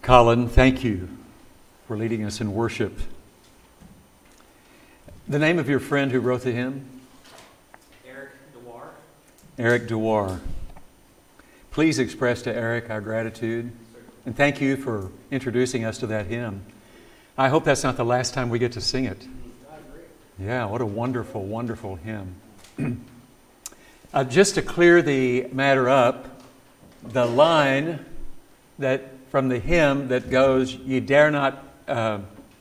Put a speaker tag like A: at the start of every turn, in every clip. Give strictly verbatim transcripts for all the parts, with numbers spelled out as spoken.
A: Colin, thank you for leading us in worship. The name of your friend who wrote the hymn?
B: Eric Dewar.
A: Eric Dewar. Please express to Eric our gratitude, and thank you for introducing us to that hymn. I hope that's not the last time we get to sing it.
B: I agree.
A: Yeah, what a wonderful, wonderful hymn. uh, just to clear the matter up, the line that from the hymn that goes, "Ye dare not..." Uh,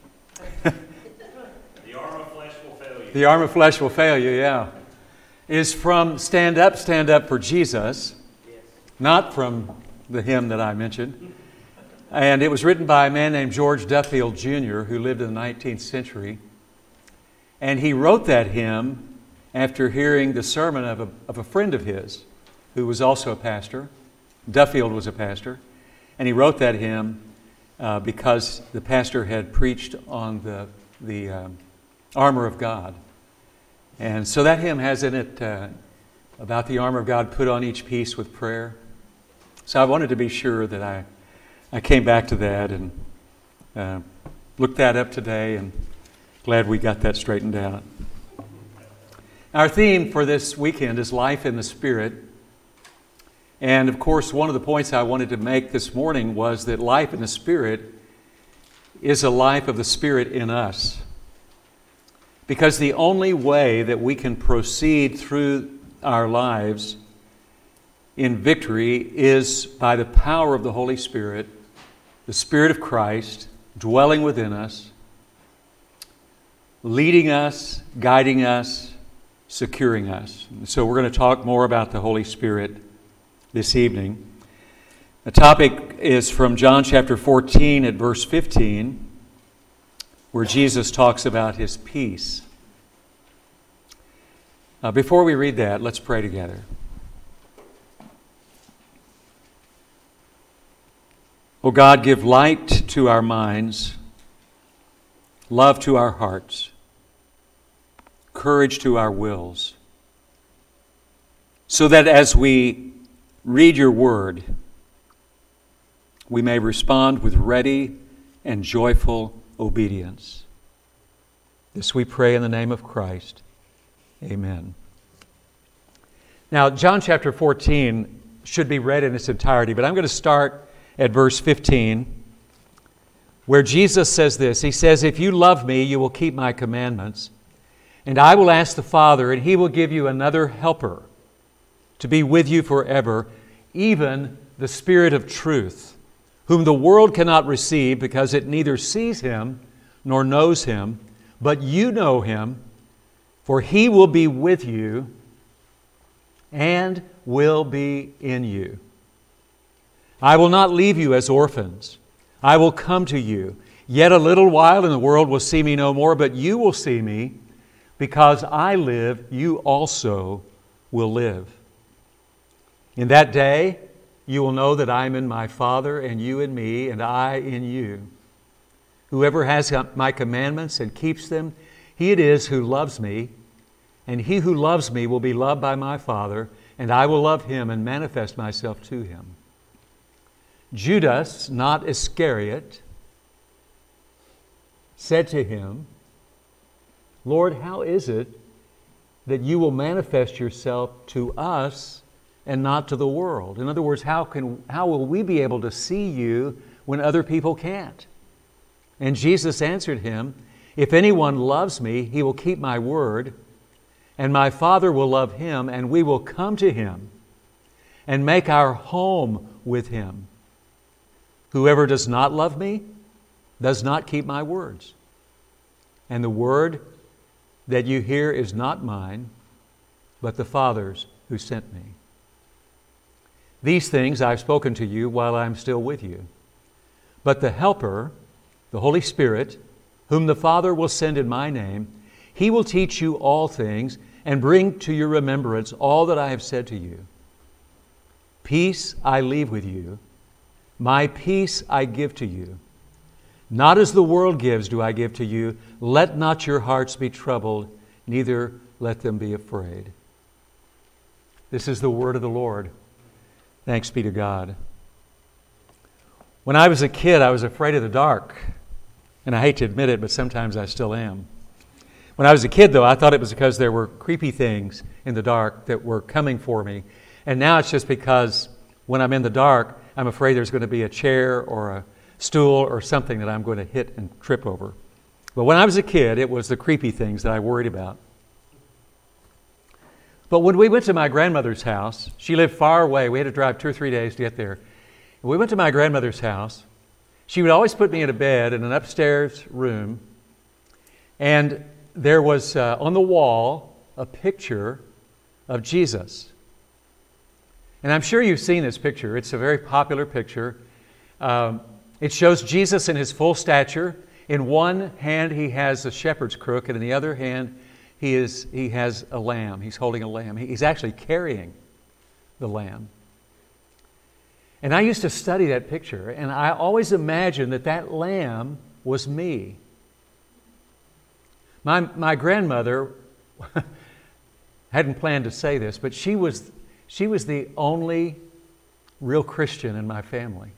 B: The arm of flesh will fail you.
A: The arm of flesh will fail you, yeah. Is from Stand Up, Stand Up for Jesus,
B: Yes.
A: not from the hymn that I mentioned. And it was written by a man named George Duffield Junior who lived in the nineteenth century. And he wrote that hymn after hearing the sermon of a, of a friend of his who was also a pastor. Duffield was a pastor. And he wrote that hymn uh, because the pastor had preached on the, the um, armor of God. And so that hymn has in it uh, about the armor of God put on each piece with prayer. So I wanted to be sure that I, I came back to that and uh, looked that up today, and glad we got that straightened out. Our theme for this weekend is Life in the Spirit. And of course, one of the points I wanted to make this morning was that life in the Spirit is a life of the Spirit in us. Because the only way that we can proceed through our lives in victory is by the power of the Holy Spirit, the Spirit of Christ dwelling within us, leading us, guiding us, securing us. So we're going to talk more about the Holy Spirit this evening. The topic is from John chapter fourteen at verse fifteen, where Jesus talks about His peace. Uh, before we read that, let's pray together. O God, give light to our minds, love to our hearts, courage to our wills, so that as we read your word, we may respond with ready and joyful obedience. This we pray in the name of Christ. Amen. Now, John chapter fourteen should be read in its entirety, but I'm going to start at verse fifteen, where Jesus says this. He says, "If you love me, you will keep my commandments, and I will ask the Father, and He will give you another helper to be with you forever, even the Spirit of truth, whom the world cannot receive because it neither sees Him nor knows Him, but you know Him, for He will be with you and will be in you. I will not leave you as orphans. I will come to you. Yet a little while and the world will see me no more, but you will see me. Because I live, you also will live. In that day, you will know that I am in my Father, and you in me, and I in you. Whoever has my commandments and keeps them, he it is who loves me, and he who loves me will be loved by my Father, and I will love him and manifest myself to him." Judas, not Iscariot, said to him, "Lord, how is it that you will manifest yourself to us and not to the world?" In other words, how can how will we be able to see you when other people can't? And Jesus answered him, "If anyone loves me, he will keep my word, and my Father will love him, and we will come to him and make our home with him. Whoever does not love me does not keep my words. And the word that you hear is not mine, but the Father's who sent me. These things I've spoken to you while I am still with you. But the Helper, the Holy Spirit, whom the Father will send in my name, He will teach you all things and bring to your remembrance all that I have said to you. Peace I leave with you. My peace I give to you. Not as the world gives do I give to you. Let not your hearts be troubled, neither let them be afraid." This is the word of the Lord. Thanks be to God. When I was a kid, I was afraid of the dark. And I hate to admit it, but sometimes I still am. When I was a kid, though, I thought it was because there were creepy things in the dark that were coming for me. And now it's just because when I'm in the dark, I'm afraid there's going to be a chair or a stool or something that I'm going to hit and trip over. But when I was a kid, it was the creepy things that I worried about. But when we went to my grandmother's house, she lived far away. We had to drive two or three days to get there. And we went to my grandmother's house. She would always put me in a bed in an upstairs room. And there was uh, on the wall a picture of Jesus. And I'm sure you've seen this picture. It's a very popular picture. Um, it shows Jesus in his full stature. In one hand he has a shepherd's crook, and in the other hand he is he has a lamb. He's holding a lamb. He's actually carrying the lamb. And I used to study that picture, and I always imagined that that lamb was me. My, my grandmother hadn't planned to say this, but she was, she was the only real Christian in my family.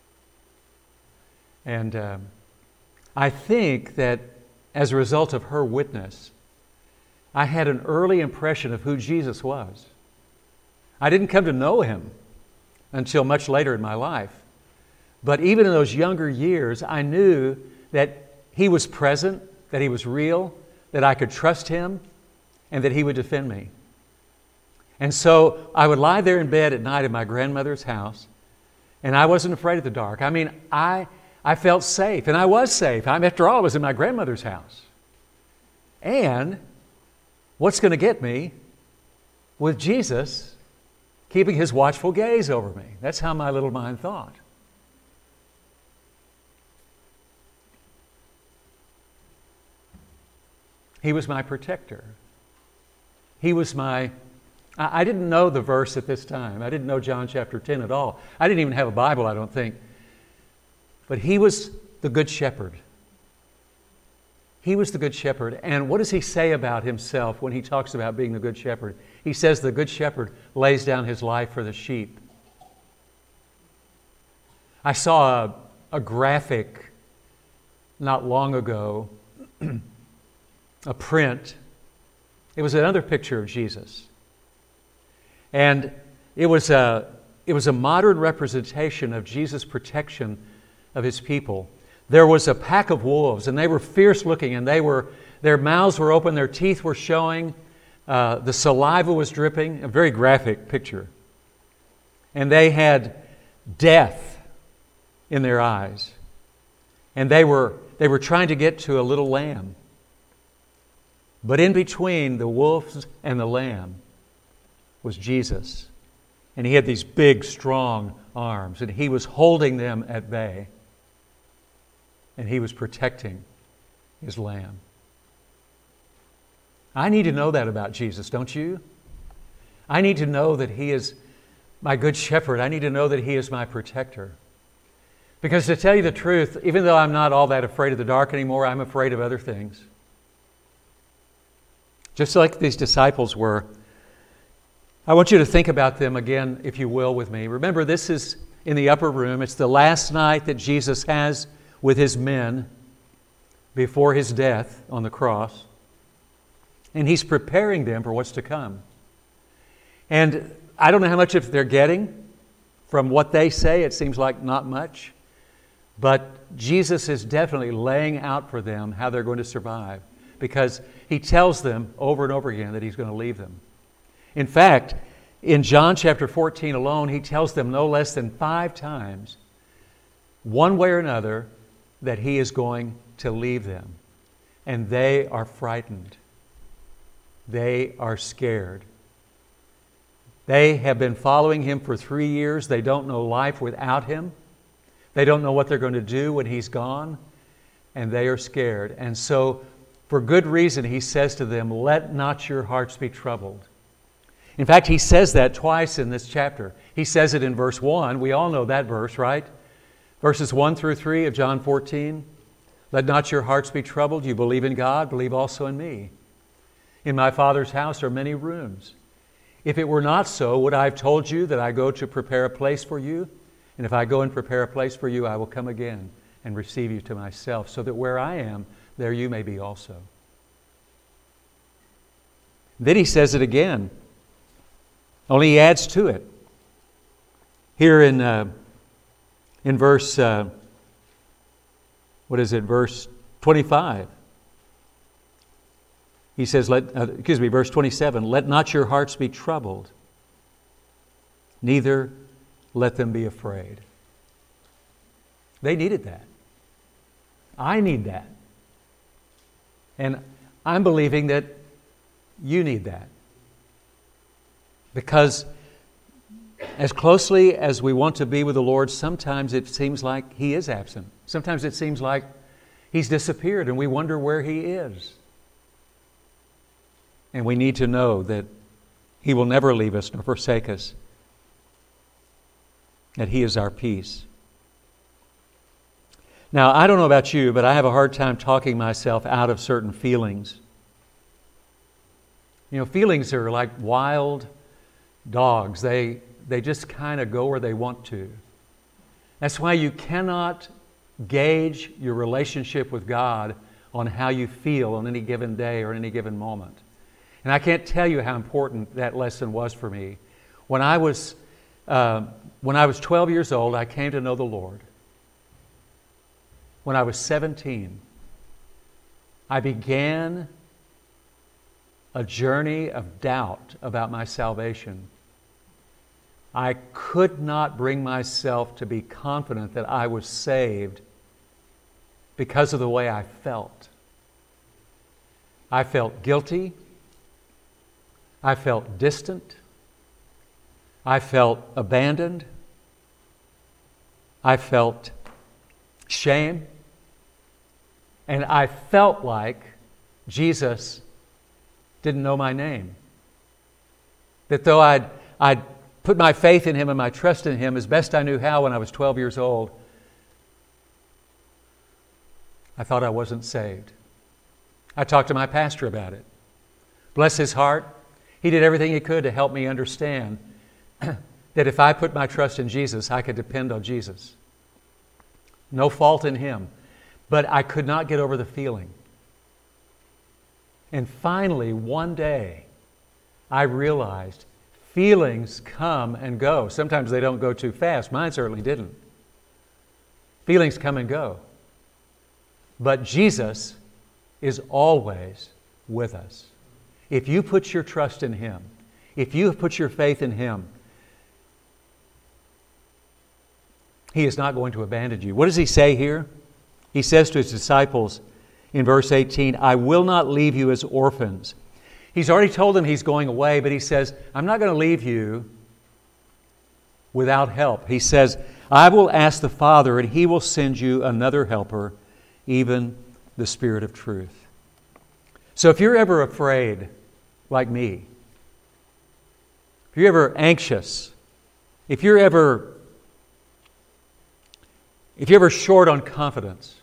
A: And um, I think that as a result of her witness, I had an early impression of who Jesus was. I didn't come to know him until much later in my life. But even in those younger years, I knew that he was present, that he was real, that I could trust him, and that he would defend me. And so I would lie there in bed at night at my grandmother's house, and I wasn't afraid of the dark. I mean, I I felt safe, and I was safe. I, after all, I was in my grandmother's house. And what's going to get me with Jesus keeping his watchful gaze over me? That's how my little mind thought. He was my protector. He was my... I, I didn't know the verse at this time. I didn't know John chapter ten at all. I didn't even have a Bible, I don't think. But he was the Good Shepherd. He was the Good Shepherd. And what does he say about himself when he talks about being the Good Shepherd? He says the Good Shepherd lays down his life for the sheep. I saw a, a graphic not long ago, a print. It was another picture of Jesus. And it was a, it was a modern representation of Jesus' protection of his people. There was a pack of wolves, and they were fierce looking, and they were their mouths were open, their teeth were showing, uh, the saliva was dripping, a very graphic picture. And they had death in their eyes. And they were they were trying to get to a little lamb. But in between the wolves and the lamb was Jesus. And he had these big, strong arms, and he was holding them at bay. And he was protecting his lamb. I need to know that about Jesus, don't you? I need to know that he is my good shepherd. I need to know that he is my protector. Because to tell you the truth, even though I'm not all that afraid of the dark anymore, I'm afraid of other things. Just like these disciples were. I want you to think about them again, if you will, with me. Remember, this is in the upper room. It's the last night that Jesus has with his men before his death on the cross. And he's preparing them for what's to come. And I don't know how much if they're getting from what they say. It seems like not much. But Jesus is definitely laying out for them how they're going to survive, because he tells them over and over again that he's going to leave them. In fact, in John chapter fourteen alone, he tells them no less than five times, one way or another, that he is going to leave them. And they are frightened. They are scared. They have been following him for three years. They don't know life without him. They don't know what they're going to do when he's gone. And they are scared. And so, for good reason, he says to them, "Let not your hearts be troubled." In fact, he says that twice in this chapter. He says it in verse one. We all know that verse, right? Verses one through three of John fourteen. "Let not your hearts be troubled. You believe in God, believe also in me. In my Father's house are many rooms. If it were not so, would I have told you that I go to prepare a place for you? And if I go and prepare a place for you, I will come again and receive you to myself, so that where I am, there you may be also. Then he says it again, only he adds to it. Here in uh, in verse, uh, what is it, verse twenty-five. He says, "Let uh, excuse me, verse twenty-seven. Let not your hearts be troubled, neither let them be afraid." They needed that. I need that. And I'm believing that you need that. Because as closely as we want to be with the Lord, sometimes it seems like He is absent. Sometimes it seems like He's disappeared and we wonder where He is. And we need to know that He will never leave us nor forsake us, that He is our peace. Now, I don't know about you, but I have a hard time talking myself out of certain feelings. You know, feelings are like wild dogs. They, they just kind of go where they want to. That's why you cannot gauge your relationship with God on how you feel on any given day or any given moment. And I can't tell you how important that lesson was for me. When I was, uh, when I was twelve years old, I came to know the Lord. When I was seventeen, I began a journey of doubt about my salvation. I could not bring myself to be confident that I was saved because of the way I felt. I felt guilty. I felt distant. I felt abandoned. I felt shame. And I felt like Jesus didn't know my name. That though I'd, I'd put my faith in Him and my trust in Him as best I knew how when I was twelve years old, I thought I wasn't saved. I talked to my pastor about it. Bless his heart, he did everything he could to help me understand that if I put my trust in Jesus, I could depend on Jesus. No fault in Him. But I could not get over the feeling. And finally, one day, I realized feelings come and go. Sometimes they don't go too fast. Mine certainly didn't. Feelings come and go. But Jesus is always with us. If you put your trust in Him, if you put your faith in Him, He is not going to abandon you. What does He say here? He says to His disciples in verse eighteen, I will not leave you as orphans. He's already told them He's going away, but He says, I'm not going to leave you without help. He says, I will ask the Father, and He will send you another helper, even the Spirit of truth. So if you're ever afraid, like me, if you're ever anxious, if you're ever, if you're ever short on confidence,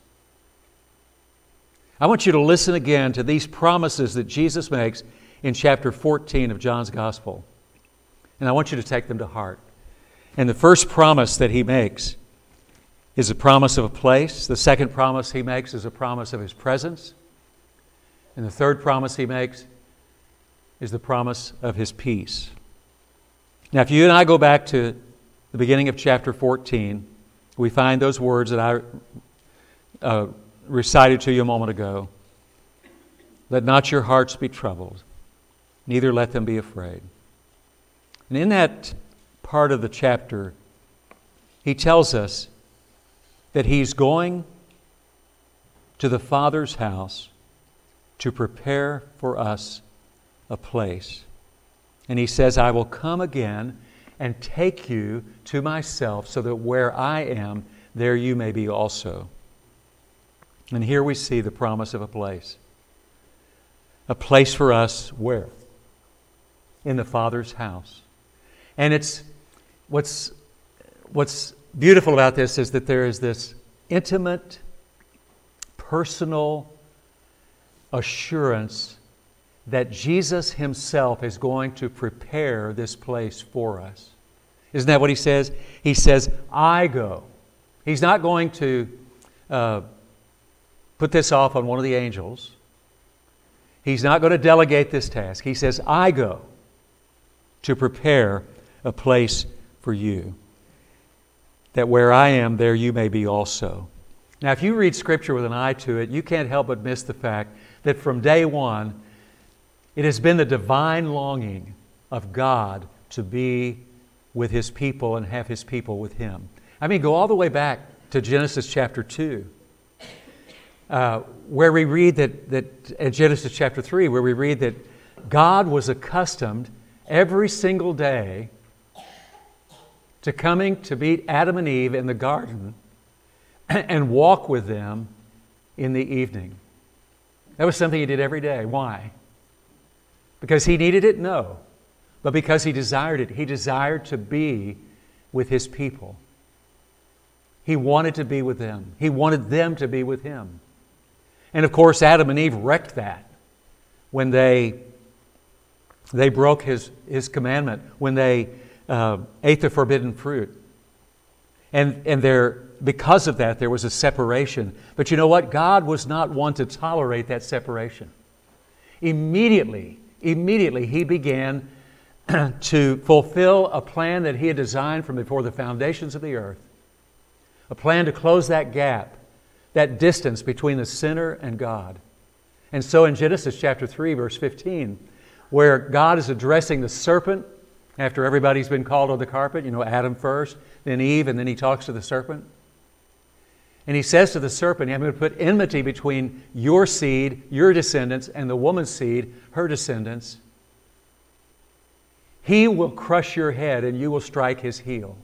A: I want you to listen again to these promises that Jesus makes in chapter fourteen of John's Gospel. And I want you to take them to heart. And the first promise that He makes is a promise of a place. The second promise He makes is a promise of His presence. And the third promise He makes is the promise of His peace. Now, if you and I go back to the beginning of chapter fourteen, we find those words that I uh, recited to you a moment ago. Let not your hearts be troubled, neither let them be afraid. And in that part of the chapter, He tells us that He's going to the Father's house to prepare for us a place. And He says, I will come again and take you to myself so that where I am, there you may be also. And here we see the promise of a place. A place for us where? In the Father's house. And it's what's what's beautiful about this is that there is this intimate, personal assurance that Jesus Himself is going to prepare this place for us. Isn't that what he says? He says, I go. He's not going to uh, put this off on one of the angels. He's not going to delegate this task. He says, I go to prepare a place for you, that where I am, there you may be also. Now, if you read Scripture with an eye to it, you can't help but miss the fact that from day one, it has been the divine longing of God to be with His people and have His people with Him. I mean, go all the way back to Genesis chapter two, uh, where we read that, that in Genesis chapter three, where we read that God was accustomed every single day to coming to meet Adam and Eve in the garden and walk with them in the evening. That was something He did every day. Why? Because He needed it? No. But because He desired it. He desired to be with His people. He wanted to be with them. He wanted them to be with Him. And of course, Adam and Eve wrecked that when they, they broke His, His commandment, when they uh, ate the forbidden fruit. And, and there, because of that, there was a separation. But you know what? God was not one to tolerate that separation. Immediately, immediately He began to fulfill a plan that He had designed from before the foundations of the earth. A plan to close that gap, that distance between the sinner and God. And so in Genesis chapter three, verse fifteen, where God is addressing the serpent after everybody's been called on the carpet, you know, Adam first, then Eve, and then He talks to the serpent. And He says to the serpent, I'm going to put enmity between your seed, your descendants, and the woman's seed, her descendants. He will crush your head and you will strike his heel.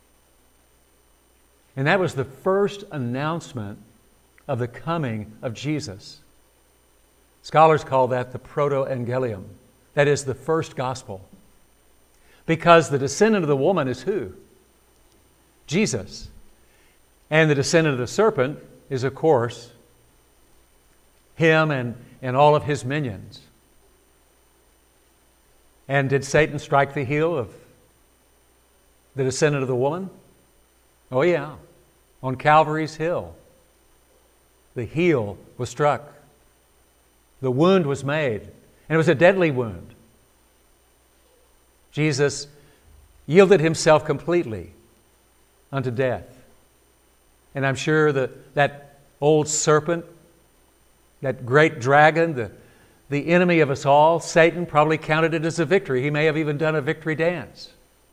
A: And that was the first announcement of the coming of Jesus. Scholars call that the proto-evangelium. That is the first gospel. Because the descendant of the woman is who? Jesus. And the descendant of the serpent is, of course, him and, and all of his minions. And did Satan strike the heel of the descendant of the woman? Oh yeah, on Calvary's hill. The heel was struck. The wound was made. And it was a deadly wound. Jesus yielded Himself completely unto death. And I'm sure that that old serpent, that great dragon, the, the enemy of us all, Satan, probably counted it as a victory. He may have even done a victory dance.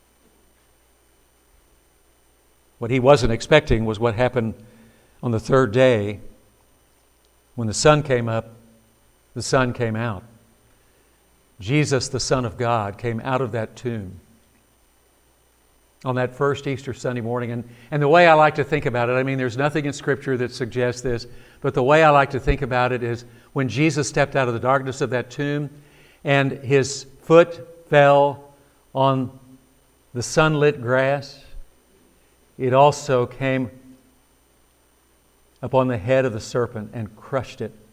A: What he wasn't expecting was what happened on the third day. When the sun came up, the sun came out. Jesus, the Son of God, came out of that tomb on that first Easter Sunday morning. And, and the way I like to think about it, I mean, there's nothing in Scripture that suggests this, but the way I like to think about it is when Jesus stepped out of the darkness of that tomb and His foot fell on the sunlit grass, it also came upon the head of the serpent and crushed it.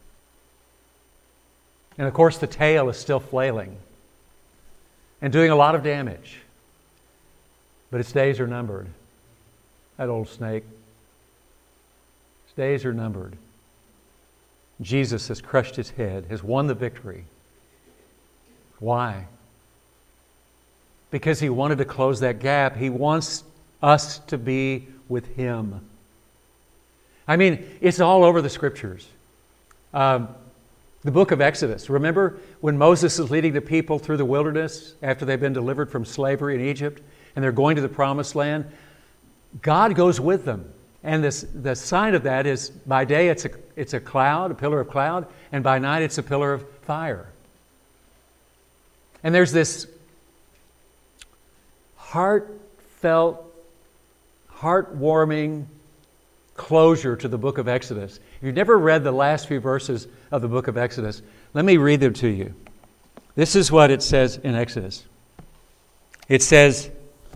A: And of course, the tail is still flailing and doing a lot of damage. But its days are numbered. That old snake. Its days are numbered. Jesus has crushed its head, has won the victory. Why? Because He wanted to close that gap. He wants us to be with Him. I mean, it's all over the Scriptures. Um, the book of Exodus. Remember when Moses is leading the people through the wilderness after they've been delivered from slavery in Egypt and they're going to the promised land? God goes with them. And this, the sign of that is by day it's a, it's a cloud, a pillar of cloud, and by night it's a pillar of fire. And there's this heartfelt, heartwarming closure to the book of Exodus. If you've never read the last few verses of the book of Exodus, let me read them to you. This is what it says in Exodus. It says,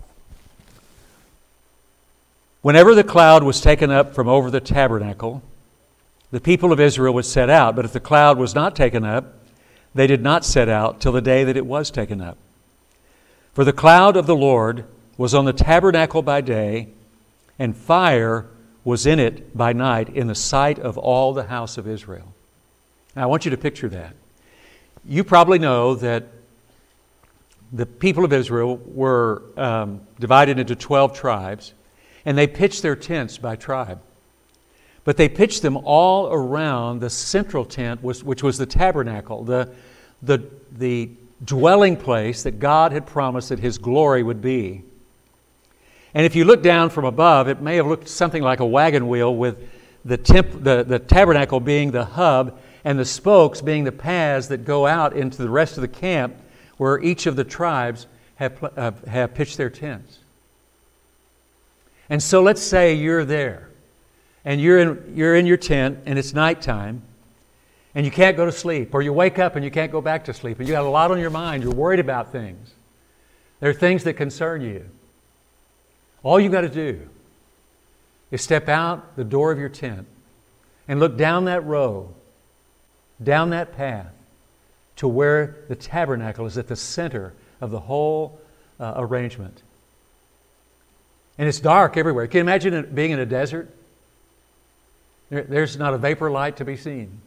A: whenever the cloud was taken up from over the tabernacle, the people of Israel would set out. But if the cloud was not taken up, they did not set out till the day that it was taken up. For the cloud of the Lord was on the tabernacle by day, and fire was in it by night in the sight of all the house of Israel. Now, I want you to picture that. You probably know that the people of Israel were um, divided into twelve tribes, and they pitched their tents by tribe. But they pitched them all around the central tent, which was the tabernacle, the, the, the dwelling place that God had promised that His glory would be. And if you look down from above, it may have looked something like a wagon wheel with the, temp, the, the tabernacle being the hub and the spokes being the paths that go out into the rest of the camp where each of the tribes have, uh, have pitched their tents. And so let's say you're there and you're in, you're in your tent and it's nighttime and you can't go to sleep, or you wake up and you can't go back to sleep and you got a lot on your mind, you're worried about things. There are things that concern you. All you've got to do is step out the door of your tent and look down that row, down that path to where the tabernacle is at the center of the whole uh, arrangement. And it's dark everywhere. Can you imagine it being in a desert? There, there's not a vapor light to be seen.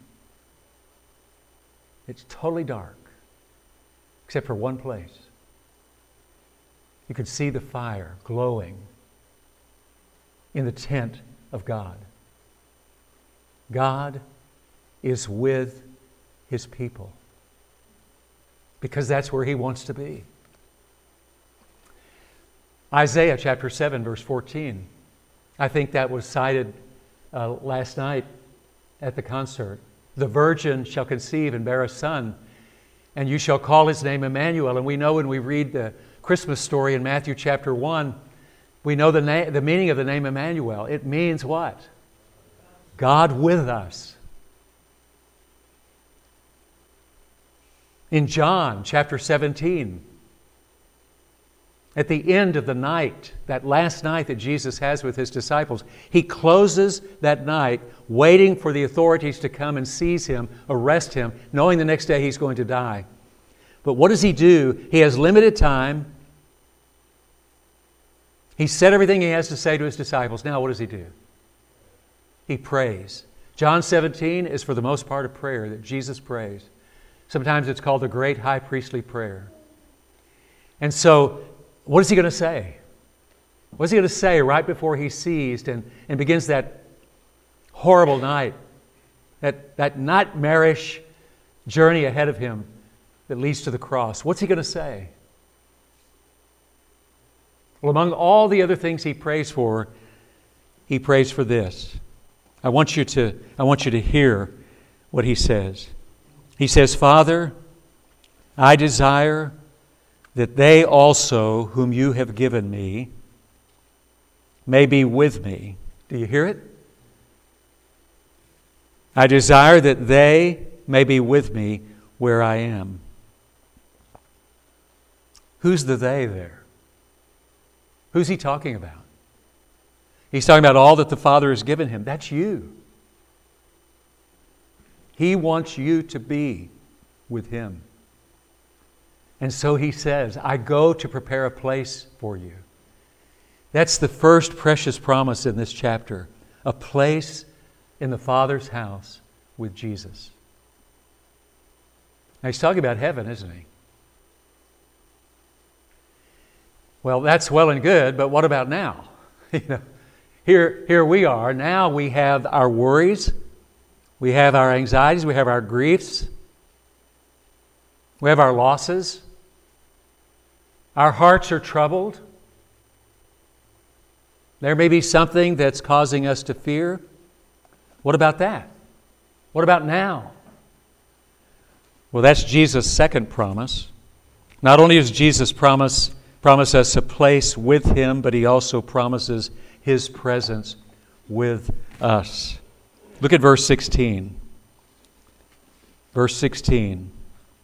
A: It's totally dark, except for one place. You could see the fire glowing in the tent of God. God is with His people because that's where He wants to be. Isaiah chapter seven, verse fourteen. I think that was cited uh, last night at the concert. The virgin shall conceive and bear a son, and you shall call his name Emmanuel. And we know when we read the Christmas story in Matthew chapter one, we know the, na- the meaning of the name Emmanuel. It means what? God with us. In John chapter seventeen, at the end of the night, that last night that Jesus has with His disciples, He closes that night waiting for the authorities to come and seize Him, arrest Him, knowing the next day He's going to die. But what does He do? He has limited time. He said everything He has to say to His disciples. Now what does He do? He prays. John seventeen is for the most part a prayer that Jesus prays. Sometimes it's called the great high priestly prayer. And so, what is He going to say? What is He going to say right before He's seized and, and begins that horrible night, that, that nightmarish journey ahead of Him that leads to the cross? What's He going to say? Well, among all the other things He prays for, He prays for this. I want you to, I want you to hear what He says. He says, Father, I desire that they also, whom you have given me, may be with me. Do you hear it? I desire that they may be with me where I am. Who's the they there? Who's He talking about? He's talking about all that the Father has given Him. That's you. He wants you to be with Him. And so He says, I go to prepare a place for you. That's the first precious promise in this chapter. A place in the Father's house with Jesus. Now He's talking about heaven, isn't He? Well, that's well and good, but what about now? You know, here, here we are. Now we have our worries. We have our anxieties. We have our griefs. We have our losses. Our hearts are troubled. There may be something that's causing us to fear. What about that? What about now? Well, that's Jesus' second promise. Not only does Jesus promise, promise us a place with Him, but He also promises His presence with us. Look at verse sixteen. Verse sixteen.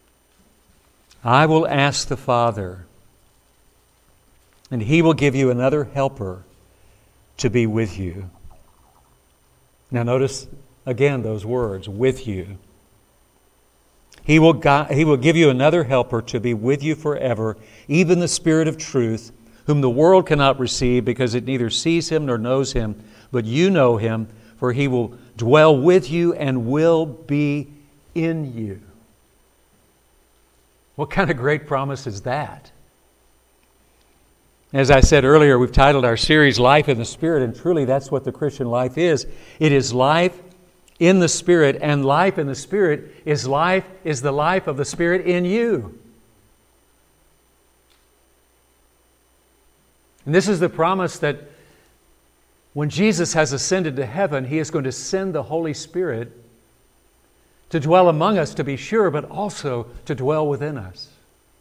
A: I will ask the Father, and He will give you another helper to be with you. Now notice again those words, with you. He will, God, he will give you another helper to be with you forever, even the Spirit of truth, whom the world cannot receive because it neither sees him nor knows him, but you know him, for he will dwell with you and will be in you. What kind of great promise is that? As I said earlier, we've titled our series Life in the Spirit, and truly that's what the Christian life is. It is life in the Spirit, and life in the Spirit is life is the life of the Spirit in you. And this is the promise that when Jesus has ascended to heaven, He is going to send the Holy Spirit to dwell among us, to be sure, but also to dwell within us.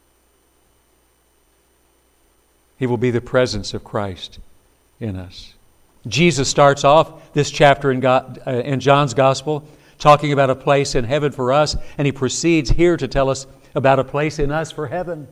A: He will be the presence of Christ in us. Jesus starts off this chapter in, God, uh, in John's Gospel talking about a place in heaven for us, and he proceeds here to tell us about a place in us for heaven.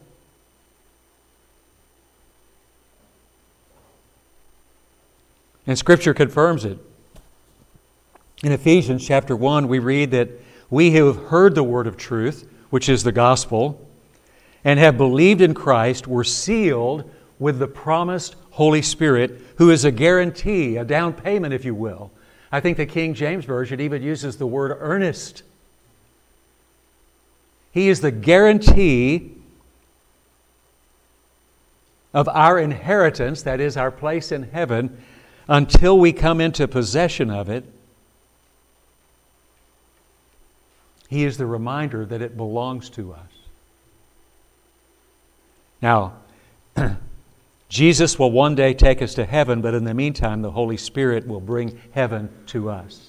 A: And Scripture confirms it. In Ephesians chapter one, we read that we who have heard the word of truth, which is the gospel, and have believed in Christ, were sealed with the promised Holy Spirit, who is a guarantee, a down payment, if you will. I think the King James Version even uses the word earnest. He is the guarantee of our inheritance, that is, our place in heaven, until we come into possession of it. He is the reminder that it belongs to us. Now, Jesus will one day take us to heaven, but in the meantime, the Holy Spirit will bring heaven to us.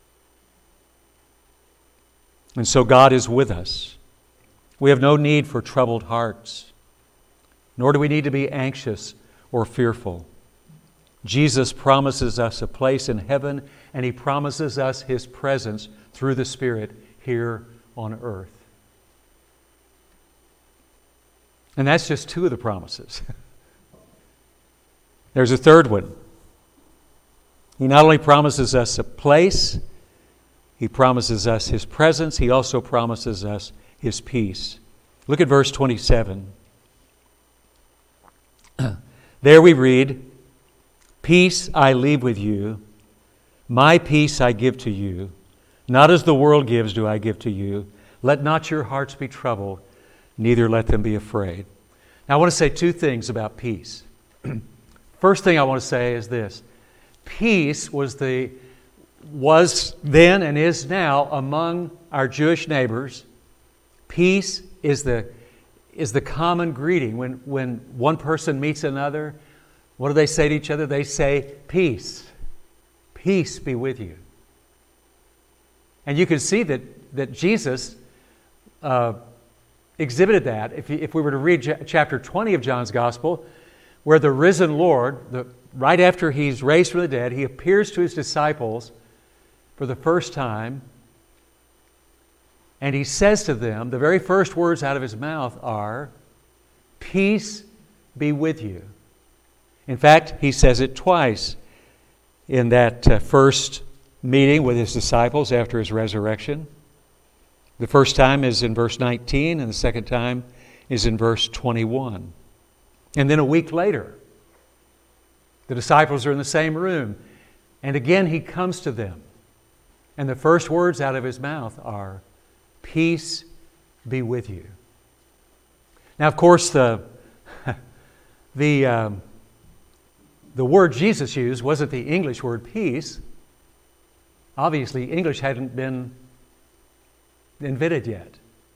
A: And so God is with us. We have no need for troubled hearts, nor do we need to be anxious or fearful. Jesus promises us a place in heaven, and He promises us His presence through the Spirit here on earth. And that's just two of the promises. There's a third one. He not only promises us a place, He promises us His presence, He also promises us His peace. Look at verse twenty-seven. There we read, "Peace I leave with you, my peace I give to you. Not as the world gives do I give to you. Let not your hearts be troubled, neither let them be afraid." Now I want to say two things about peace. First thing I want to say is this. Peace was the was then and is now among our Jewish neighbors. Peace is the is the common greeting. When when one person meets another, what do they say to each other? They say, "Peace. Peace be with you." And you can see that that Jesus uh, exhibited that. If, you, if we were to read j- chapter twenty of John's Gospel, where the risen Lord, the, right after He's raised from the dead, He appears to His disciples for the first time, and He says to them, the very first words out of His mouth are, "Peace be with you." In fact, He says it twice in that uh, first meeting with His disciples after His resurrection. The first time is in verse nineteen, and the second time is in verse twenty-one. And then a week later, the disciples are in the same room, and again He comes to them. And the first words out of His mouth are, "Peace be with you." Now, of course, the, the, um, the word Jesus used wasn't the English word peace. Obviously, English hadn't been invented yet.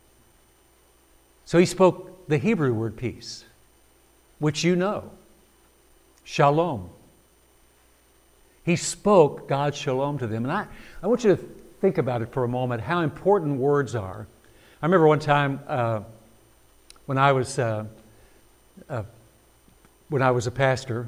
A: So He spoke the Hebrew word peace, which you know, shalom. He spoke God's shalom to them. And I, I want you to think about it for a moment, how important words are. I remember one time uh, when I was uh, uh, when I was a pastor.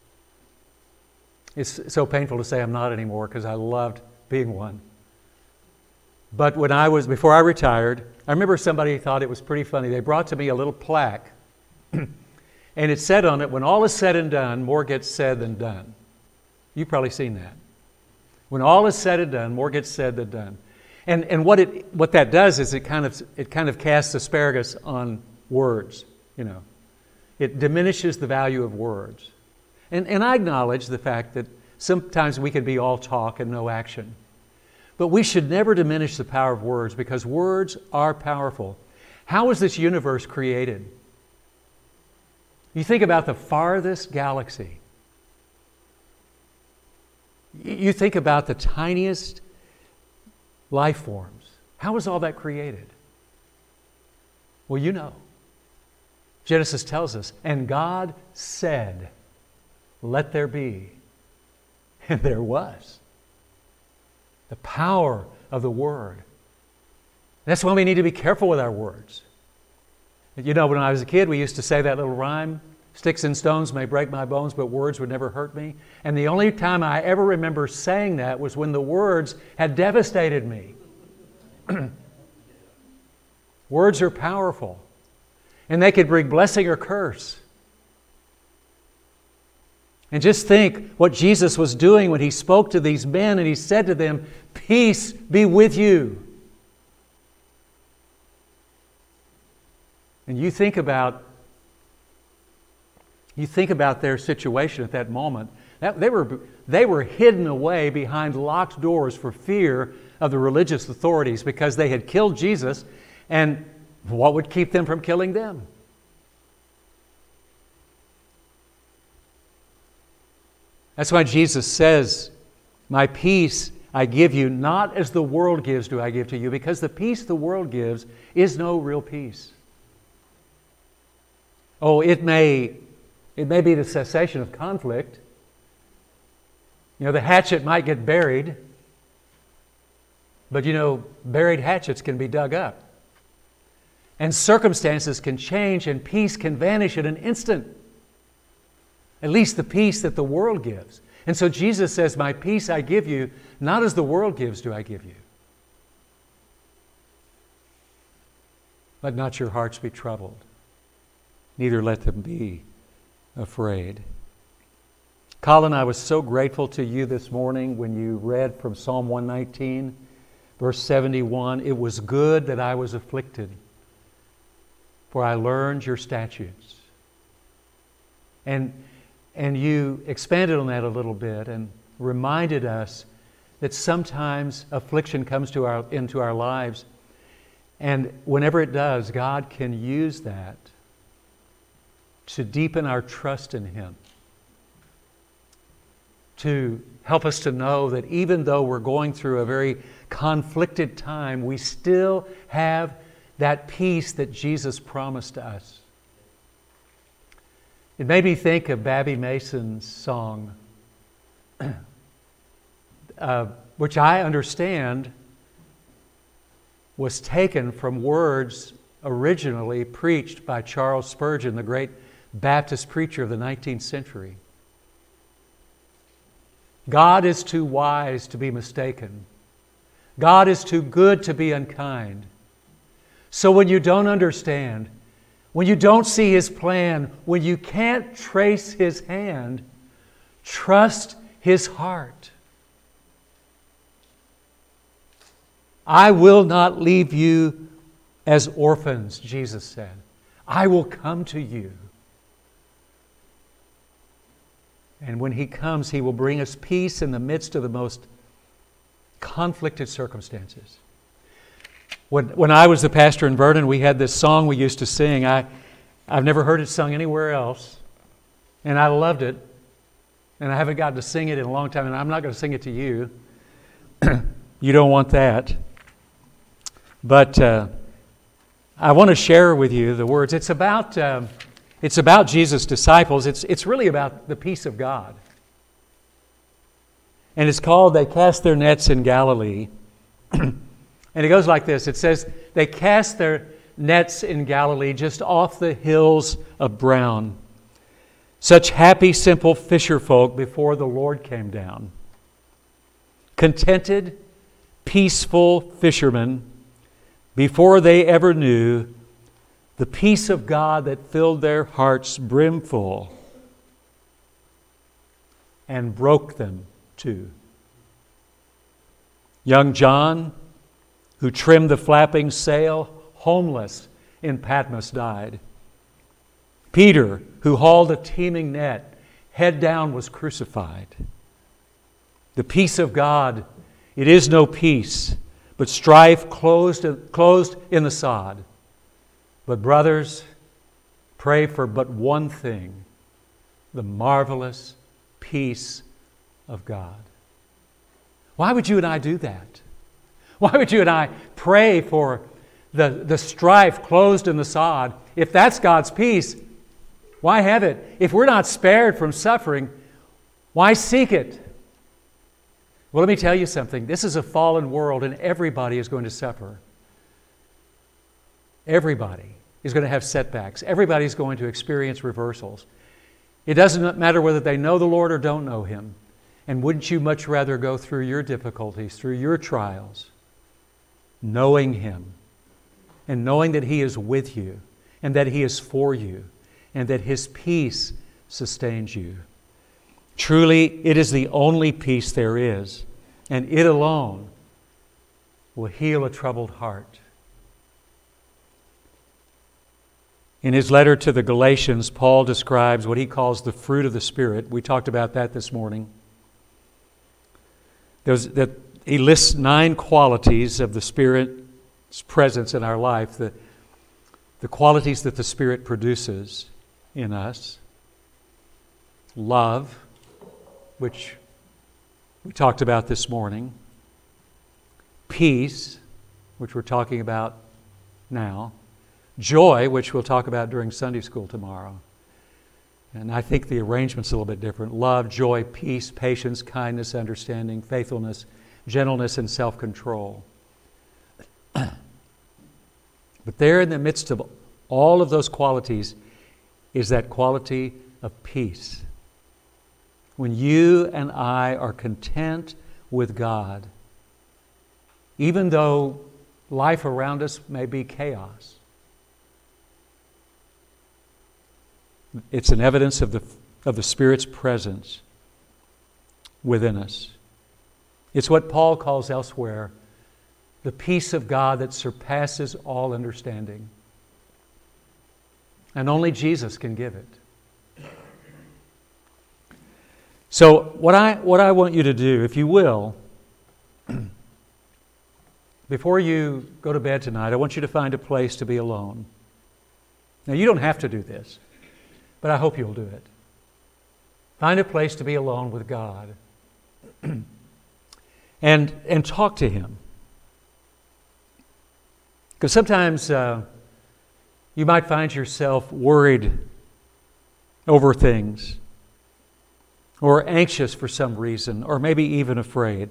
A: It's so painful to say I'm not anymore because I loved being one. But when I was, before I retired, I remember somebody thought it was pretty funny. They brought to me a little plaque, and it said on it, "When all is said and done, more gets said than done." You've probably seen that. When all is said and done, more gets said than done. And and what it what that does is it kind of it kind of casts asparagus on words, you know. it diminishes the value of words. And, and I acknowledge the fact that sometimes we can be all talk and no action. But we should never diminish the power of words, because words are powerful. How was this universe created? You think about the farthest galaxy. You think about the tiniest life forms. How was all that created? Well, you know. Genesis tells us, and God said, "Let there be." And there was. The power of the Word. That's why we need to be careful with our words. You know, when I was a kid, we used to say that little rhyme, "Sticks and stones may break my bones, but words would never hurt me." And the only time I ever remember saying that was when the words had devastated me. Words are powerful, and they could bring blessing or curse. And just think what Jesus was doing when He spoke to these men and He said to them, "Peace be with you." And you think about you think about their situation at that moment. That, they were they were hidden away behind locked doors for fear of the religious authorities, because they had killed Jesus, and what would keep them from killing them? That's why Jesus says, "My peace I give you, not as the world gives do I give to you," because the peace the world gives is no real peace. Oh, it may, it may be the cessation of conflict. You know, the hatchet might get buried, but you know, buried hatchets can be dug up. And circumstances can change, and peace can vanish in an instant. At least the peace that the world gives. And so Jesus says, "My peace I give you, not as the world gives do I give you. Let not your hearts be troubled, neither let them be afraid." Colin, I was so grateful to you this morning when you read from Psalm one nineteen, verse seventy-one. "It was good that I was afflicted, for I learned your statutes." And And you expanded on that a little bit and reminded us that sometimes affliction comes to our, into our lives. And whenever it does, God can use that to deepen our trust in Him. To help us to know that even though we're going through a very conflicted time, we still have that peace that Jesus promised us. It made me think of Babby Mason's song, uh, which I understand was taken from words originally preached by Charles Spurgeon, the great Baptist preacher of the nineteenth century. "God is too wise to be mistaken. God is too good to be unkind. So when you don't understand, when you don't see His plan, when you can't trace His hand, trust His heart. I will not leave you as orphans," Jesus said. "I will come to you." And when He comes, He will bring us peace in the midst of the most conflicted circumstances. When, when I was the pastor in Vernon, we had this song we used to sing. I, I've never heard it sung anywhere else, and I loved it. And I haven't gotten to sing it in a long time, and I'm not going to sing it to you. You don't want that. But uh, I want to share with you the words. It's about uh, it's about Jesus' disciples. It's it's really about the peace of God. And it's called "They Cast Their Nets in Galilee." And it goes like this. It says, "They cast their nets in Galilee, just off the hills of brown. Such happy, simple fisher folk before the Lord came down. Contented, peaceful fishermen, before they ever knew the peace of God that filled their hearts brimful and broke them too. Young John, who trimmed the flapping sail, homeless in Patmos died. Peter, who hauled a teeming net, head down, was crucified. The peace of God, it is no peace, but strife closed, closed in the sod. But brothers, pray for but one thing, the marvelous peace of God. Why would you and I do that? Why would you and I pray for the, the strife closed in the sod? If that's God's peace, why have it? If we're not spared from suffering, why seek it? Well, let me tell you something. This is a fallen world, and everybody is going to suffer. Everybody is going to have setbacks. Everybody is going to experience reversals. It doesn't matter whether they know the Lord or don't know Him. And wouldn't you much rather go through your difficulties, through your trials, knowing Him, and knowing that He is with you, and that He is for you, and that His peace sustains you? Truly, it is the only peace there is, and it alone will heal a troubled heart. In his letter to the Galatians, Paul describes what he calls the fruit of the Spirit. We talked about that this morning. There's, that he lists nine qualities of the Spirit's presence in our life, the, the qualities that the Spirit produces in us. Love, which we talked about this morning. Peace, which we're talking about now. Joy, which we'll talk about during Sunday school tomorrow. And I think the arrangement's a little bit different. Love, joy, peace, patience, kindness, understanding, faithfulness, gentleness, and self-control. But there in the midst of all of those qualities is that quality of peace. When you and I are content with God, even though life around us may be chaos, it's an evidence of the, of the Spirit's presence within us. It's what Paul calls elsewhere the peace of God that surpasses all understanding. And only Jesus can give it. So what I, what I want you to do, if you will, before you go to bed tonight, I want you to find a place to be alone. Now, you don't have to do this, but I hope you'll do it. Find a place to be alone with God and, and talk to Him. Because sometimes uh, you might find yourself worried over things, or anxious for some reason, or maybe even afraid.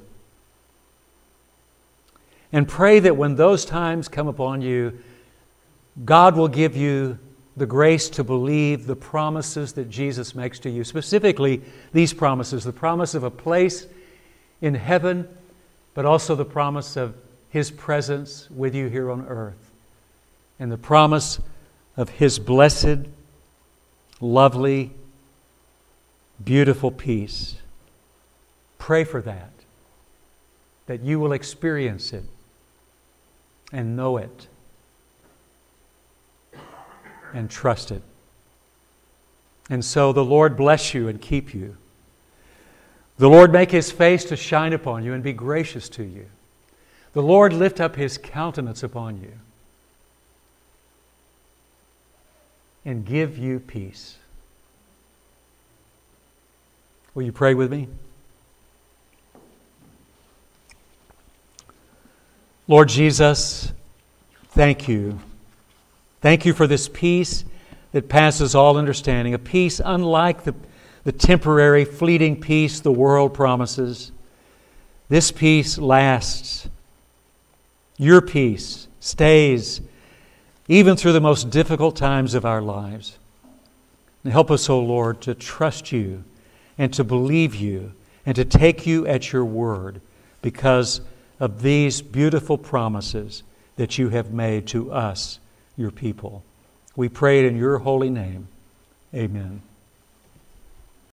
A: And pray that when those times come upon you, God will give you the grace to believe the promises that Jesus makes to you. Specifically, these promises, the promise of a place in heaven, but also the promise of His presence with you here on earth, and the promise of His blessed, lovely, beautiful peace. Pray for that, that you will experience it and know it and trust it. And so the Lord bless you and keep you. The Lord make His face to shine upon you and be gracious to you. The Lord lift up His countenance upon you and give you peace. Will you pray with me? Lord Jesus, thank you. Thank you for this peace that passes all understanding, a peace unlike the, the temporary, fleeting peace the world promises. This peace lasts. Your peace stays even through the most difficult times of our lives. And help us, O Lord, to trust you and to believe you and to take you at your word because of these beautiful promises that you have made to us, your people. We pray it in your holy name. Amen.